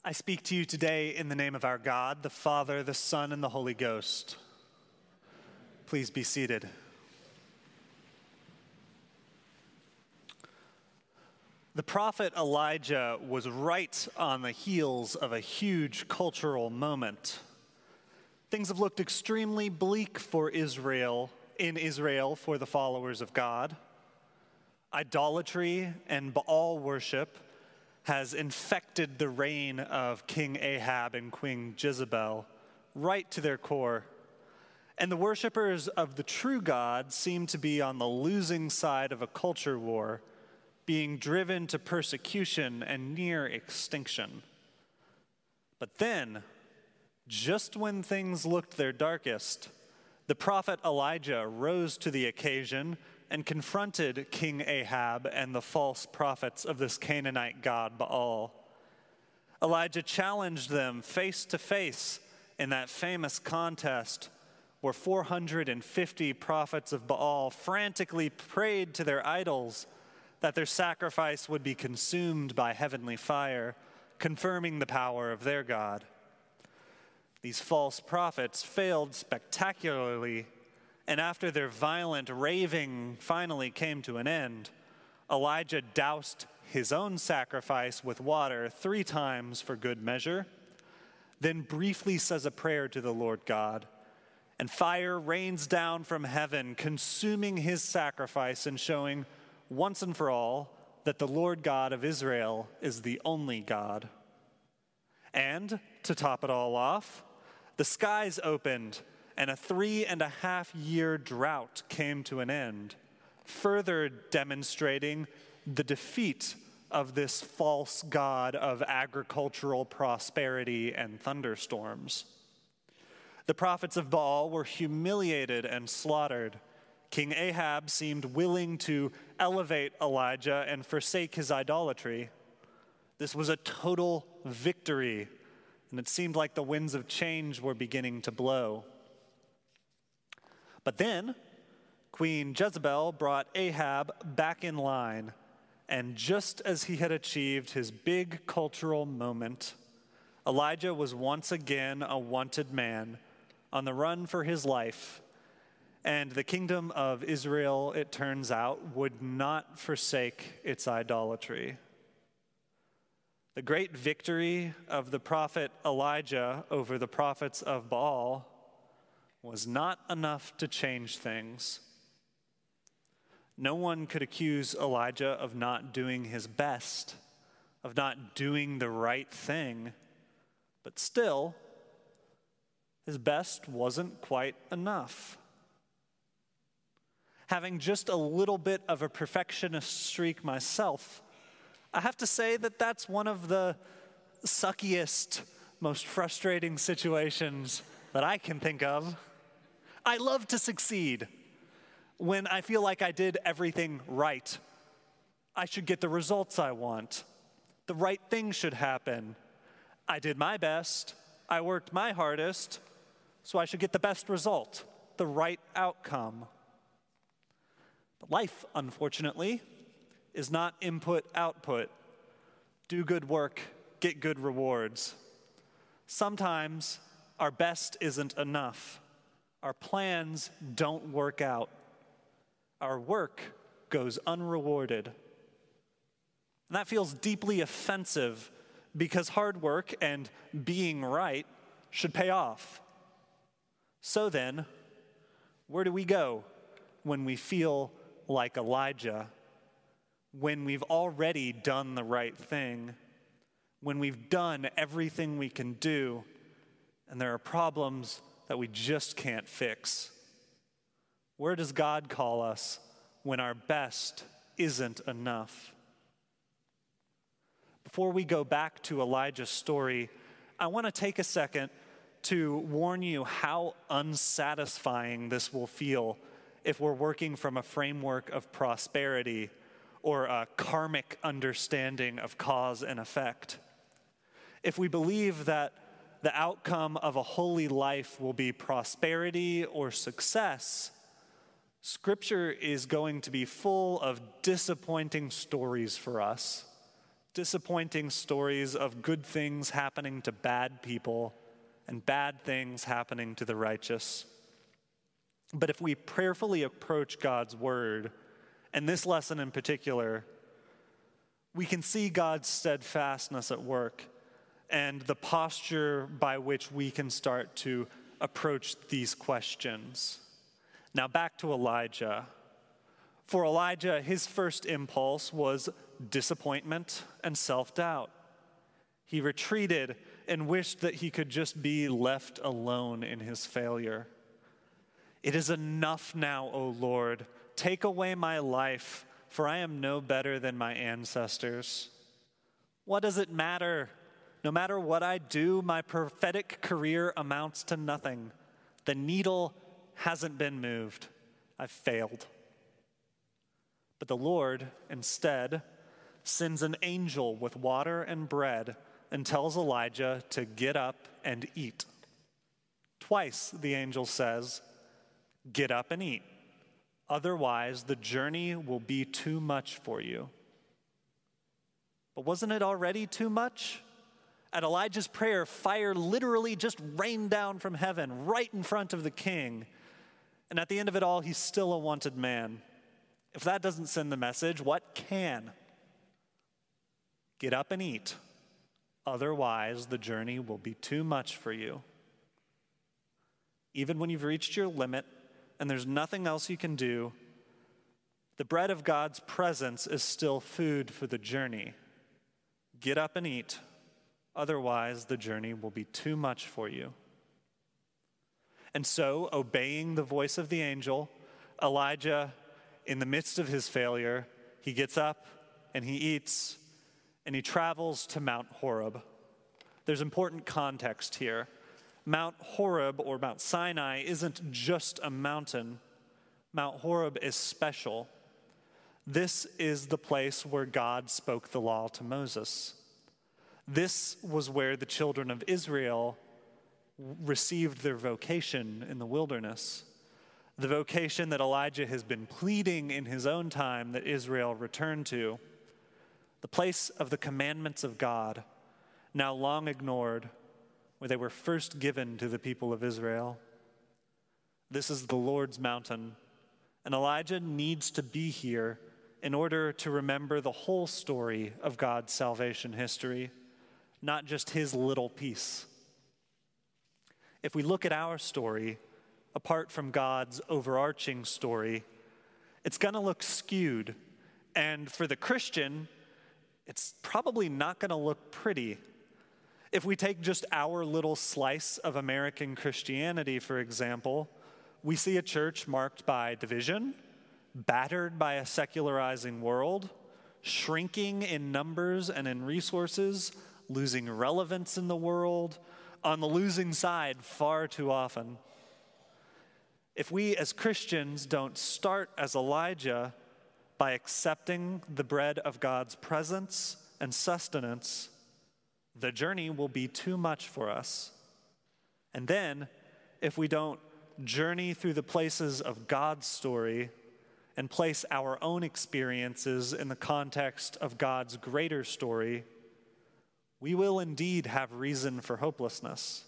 I speak to you today in the name of our God, the Father, the Son, and the Holy Ghost. Please be seated. The prophet Elijah was right on the heels of a huge cultural moment. Things have looked extremely bleak for Israel for the followers of God. Idolatry and Baal worship has infected the reign of King Ahab and Queen Jezebel right to their core. And the worshipers of the true God seem to be on the losing side of a culture war, being driven to persecution and near extinction. But then, just when things looked their darkest, the prophet Elijah rose to the occasion and confronted King Ahab and the false prophets of this Canaanite god Baal. Elijah challenged them face to face in that famous contest where 450 prophets of Baal frantically prayed to their idols that their sacrifice would be consumed by heavenly fire, confirming the power of their God. These false prophets failed spectacularly, and after their violent raving finally came to an end, Elijah doused his own sacrifice with water 3 times for good measure, then briefly says a prayer to the Lord God, and fire rains down from heaven, consuming his sacrifice and showing once and for all that the Lord God of Israel is the only God. And to top it all off, the skies opened and a 3.5-year drought came to an end, further demonstrating the defeat of this false god of agricultural prosperity and thunderstorms. The prophets of Baal were humiliated and slaughtered. King Ahab seemed willing to elevate Elijah and forsake his idolatry. This was a total victory, and it seemed like the winds of change were beginning to blow. But then, Queen Jezebel brought Ahab back in line, and just as he had achieved his big cultural moment, Elijah was once again a wanted man on the run for his life, and the kingdom of Israel, it turns out, would not forsake its idolatry. The great victory of the prophet Elijah over the prophets of Baal was not enough to change things. No one could accuse Elijah of not doing his best, of not doing the right thing, but still, his best wasn't quite enough. Having just a little bit of a perfectionist streak myself, I have to say that that's one of the suckiest, most frustrating situations that I can think of. I love to succeed when I feel like I did everything right. I should get the results I want. The right thing should happen. I did my best. I worked my hardest, so I should get the best result, the right outcome. But life, unfortunately, is not input-output. Do good work, get good rewards. Sometimes our best isn't enough. Our plans don't work out. Our work goes unrewarded. And that feels deeply offensive because hard work and being right should pay off. So then, where do we go when we feel like Elijah? When we've already done the right thing? When we've done everything we can do and there are problems that we just can't fix? Where does God call us when our best isn't enough? Before we go back to Elijah's story, I want to take a second to warn you how unsatisfying this will feel if we're working from a framework of prosperity or a karmic understanding of cause and effect. If we believe that the outcome of a holy life will be prosperity or success, Scripture is going to be full of disappointing stories for us disappointing stories of good things happening to bad people and bad things happening to the righteous. But if we prayerfully approach God's word, and this lesson in particular, we can see God's steadfastness at work and the posture by which we can start to approach these questions. Now back to Elijah. For Elijah, his first impulse was disappointment and self-doubt. He retreated and wished that he could just be left alone in his failure. It is enough now, O Lord. Take away my life, for I am no better than my ancestors. What does it matter? No matter what I do, my prophetic career amounts to nothing. The needle hasn't been moved. I've failed. But the Lord, instead, sends an angel with water and bread and tells Elijah to get up and eat. Twice the angel says, "Get up and eat. Otherwise, the journey will be too much for you." But wasn't it already too much? At Elijah's prayer, fire literally just rained down from heaven right in front of the king. And at the end of it all, he's still a wanted man. If that doesn't send the message, what can? Get up and eat. Otherwise, the journey will be too much for you. Even when you've reached your limit and there's nothing else you can do, the bread of God's presence is still food for the journey. Get up and eat. Otherwise, the journey will be too much for you. And so, obeying the voice of the angel, Elijah, in the midst of his failure, he gets up and he eats and he travels to Mount Horeb. There's important context here. Mount Horeb, or Mount Sinai, isn't just a mountain. Mount Horeb is special. This is the place where God spoke the law to Moses. This was where the children of Israel received their vocation in the wilderness. The vocation that Elijah has been pleading in his own time that Israel return to. The place of the commandments of God, now long ignored, where they were first given to the people of Israel. This is the Lord's mountain, and Elijah needs to be here in order to remember the whole story of God's salvation history, not just his little piece. If we look at our story, apart from God's overarching story, it's going to look skewed. And for the Christian, it's probably not going to look pretty. If we take just our little slice of American Christianity, for example, we see a church marked by division, battered by a secularizing world, shrinking in numbers and in resources, losing relevance in the world, on the losing side far too often. If we as Christians don't start as Elijah by accepting the bread of God's presence and sustenance, the journey will be too much for us. And then, if we don't journey through the places of God's story and place our own experiences in the context of God's greater story, we will indeed have reason for hopelessness.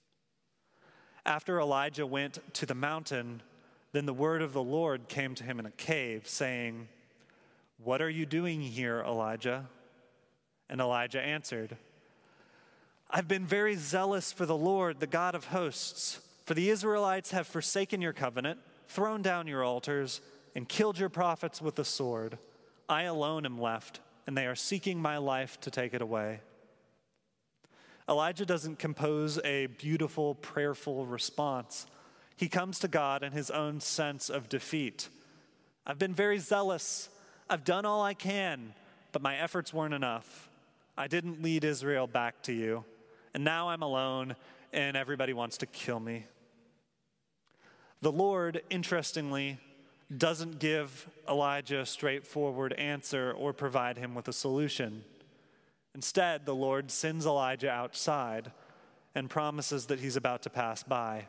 After Elijah went to the mountain, then the word of the Lord came to him in a cave, saying, "What are you doing here, Elijah?" And Elijah answered, "I've been very zealous for the Lord, the God of hosts, for the Israelites have forsaken your covenant, thrown down your altars, and killed your prophets with the sword. I alone am left, and they are seeking my life to take it away." Elijah doesn't compose a beautiful, prayerful response. He comes to God in his own sense of defeat. I've been very zealous. I've done all I can, but my efforts weren't enough. I didn't lead Israel back to you, and now I'm alone, and everybody wants to kill me. The Lord, interestingly, doesn't give Elijah a straightforward answer or provide him with a solution. Instead, the Lord sends Elijah outside and promises that he's about to pass by.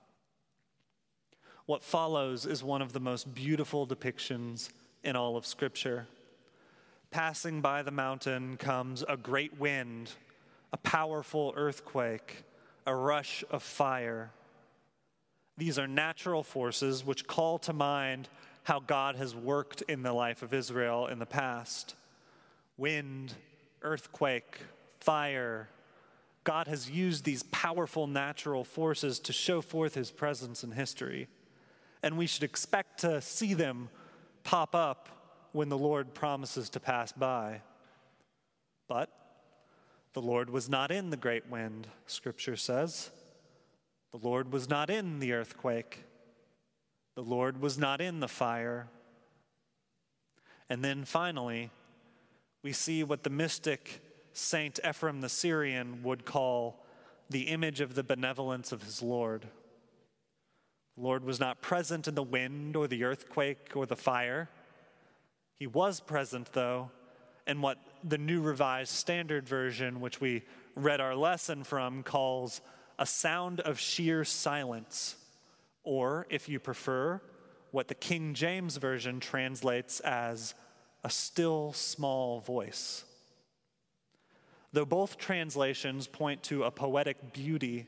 What follows is one of the most beautiful depictions in all of Scripture. Passing by the mountain comes a great wind, a powerful earthquake, a rush of fire. These are natural forces which call to mind how God has worked in the life of Israel in the past. Wind, earthquake, fire. God has used these powerful natural forces to show forth his presence in history. And we should expect to see them pop up when the Lord promises to pass by. But the Lord was not in the great wind, Scripture says. The Lord was not in the earthquake. The Lord was not in the fire. And then finally, we see what the mystic Saint Ephrem the Syrian would call the image of the benevolence of his Lord. The Lord was not present in the wind or the earthquake or the fire. He was present, though, in what the New Revised Standard Version, which we read our lesson from, calls a sound of sheer silence, or, if you prefer, what the King James Version translates as a still small voice. Though both translations point to a poetic beauty,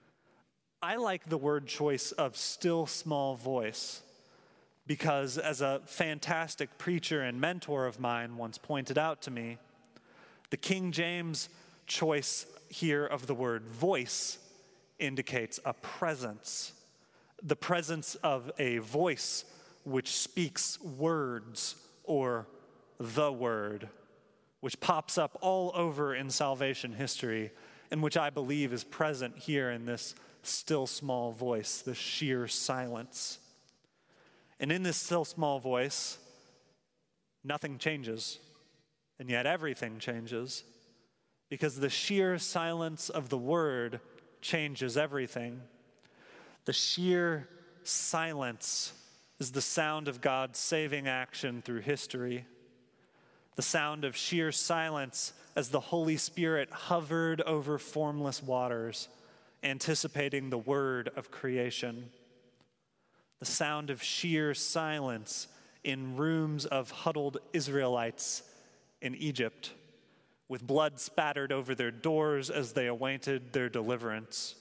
I like the word choice of still small voice because, as a fantastic preacher and mentor of mine once pointed out to me, the King James choice here of the word voice indicates a presence, the presence of a voice which speaks words or the word, which pops up all over in salvation history and which I believe is present here in this still small voice, this sheer silence. And in this still small voice, nothing changes, and yet everything changes, because the sheer silence of the word changes everything. The sheer silence is the sound of God's saving action through history. The sound of sheer silence as the Holy Spirit hovered over formless waters, anticipating the word of creation. The sound of sheer silence in rooms of huddled Israelites in Egypt, with blood spattered over their doors as they awaited their deliverance.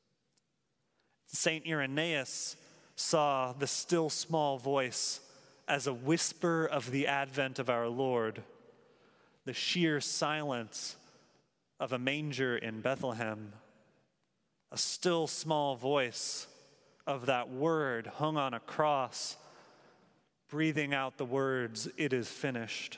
Saint Irenaeus saw the still small voice as a whisper of the advent of our Lord, the sheer silence of a manger in Bethlehem, a still small voice of that word hung on a cross, breathing out the words, "It is finished."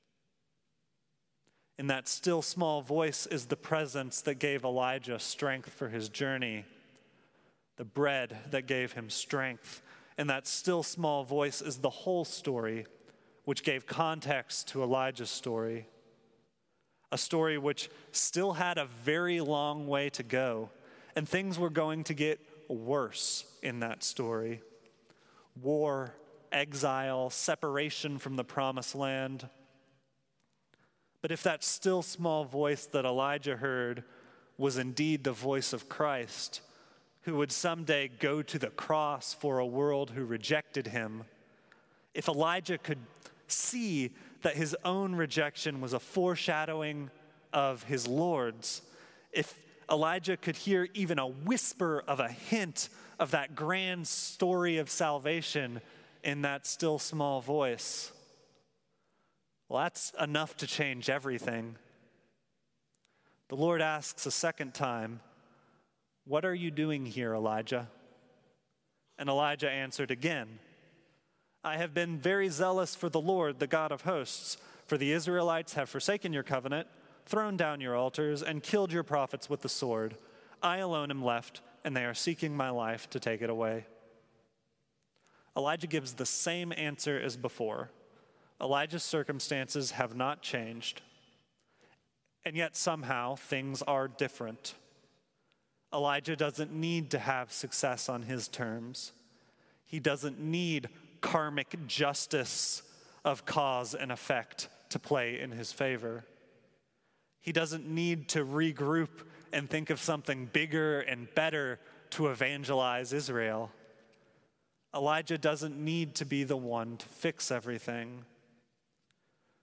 In that still small voice is the presence that gave Elijah strength for his journey, the bread that gave him strength. And that still small voice is the whole story, which gave context to Elijah's story, a story which still had a very long way to go, and things were going to get worse in that story. War, exile, separation from the promised land. But if that still small voice that Elijah heard was indeed the voice of Christ, who would someday go to the cross for a world who rejected him, if Elijah could see that his own rejection was a foreshadowing of his Lord's, if Elijah could hear even a whisper of a hint of that grand story of salvation in that still small voice, well, that's enough to change everything. The Lord asks a second time, "What are you doing here, Elijah?" And Elijah answered again, "I have been very zealous for the Lord, the God of hosts, for the Israelites have forsaken your covenant, thrown down your altars, and killed your prophets with the sword. I alone am left, and they are seeking my life to take it away." Elijah gives the same answer as before. Elijah's circumstances have not changed, and yet somehow things are different. Elijah doesn't need to have success on his terms. He doesn't need karmic justice of cause and effect to play in his favor. He doesn't need to regroup and think of something bigger and better to evangelize Israel. Elijah doesn't need to be the one to fix everything.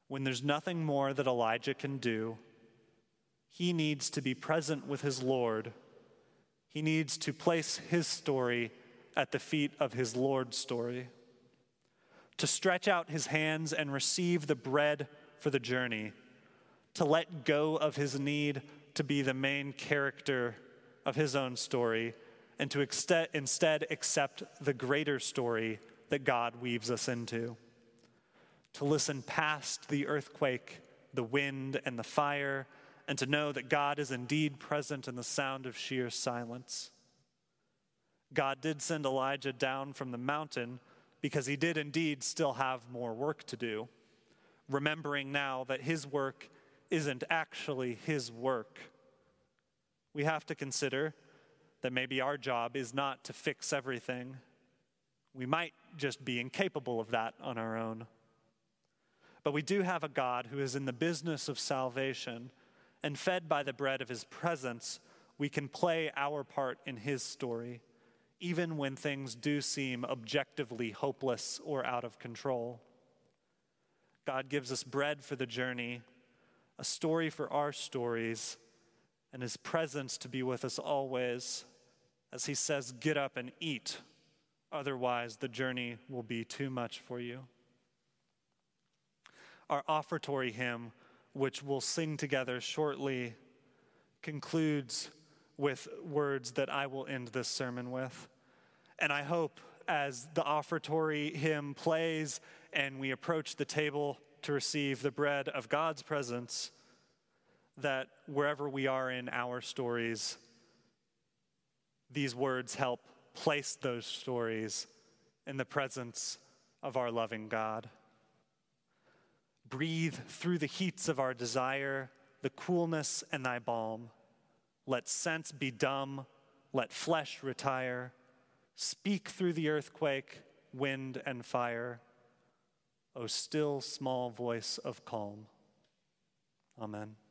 when there's nothing more that Elijah can do, he needs to be present with his Lord. He needs to place his story at the feet of his Lord's story, to stretch out his hands and receive the bread for the journey, to let go of his need to be the main character of his own story, and to instead accept the greater story that God weaves us into, to listen past the earthquake, the wind, and the fire, and to know that God is indeed present in the sound of sheer silence. God did send Elijah down from the mountain because he did indeed still have more work to do, remembering now that his work isn't actually his work. We have to consider that maybe our job is not to fix everything. We might just be incapable of that on our own. But we do have a God who is in the business of salvation, and fed by the bread of his presence, we can play our part in his story, even when things do seem objectively hopeless or out of control. God gives us bread for the journey, a story for our stories, and his presence to be with us always, as he says, "Get up and eat, otherwise the journey will be too much for you." Our offertory hymn, which we'll sing together shortly, concludes with words that I will end this sermon with. And I hope as the offertory hymn plays and we approach the table to receive the bread of God's presence, that wherever we are in our stories, these words help place those stories in the presence of our loving God. Breathe through the heats of our desire, the coolness and thy balm. Let sense be dumb, let flesh retire. Speak through the earthquake, wind and fire. O still small voice of calm. Amen.